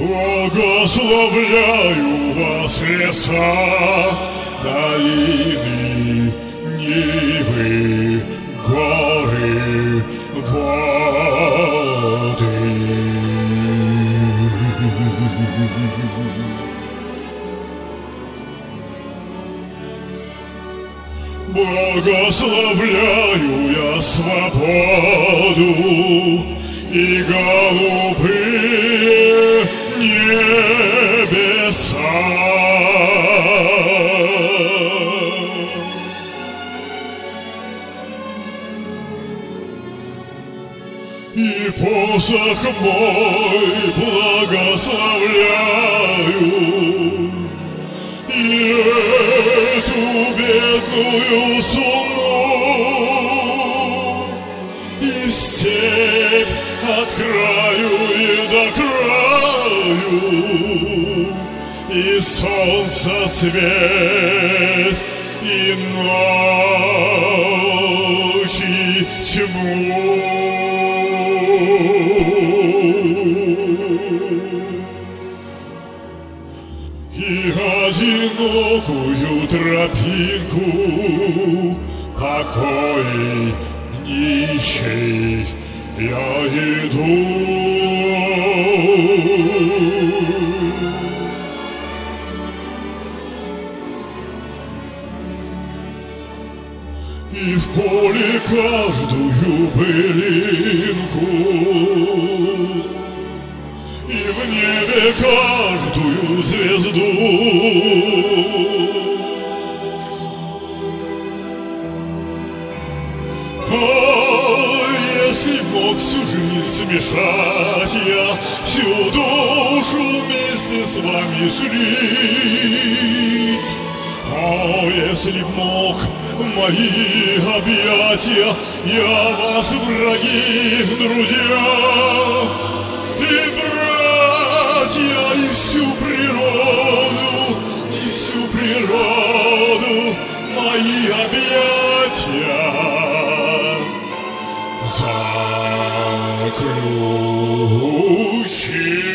Благословляю вас, леса, долины, нивы, горы, воды. Благословляю я свободу и голубые небеса. И посох мой благословляю, и эту бедную сумму, и степь от краю и до краю, и солнца свет, и ночи тьму. И одинокую тропинку покой нищий я иду. И в поле каждую былинку, и в небе каждую звезду. Если мог всю жизнь смешать я, всю душу вместе с вами слить, если б мог мои объятия я вас, враги, друзья, и братья, и всю природу, мои объятия заключить.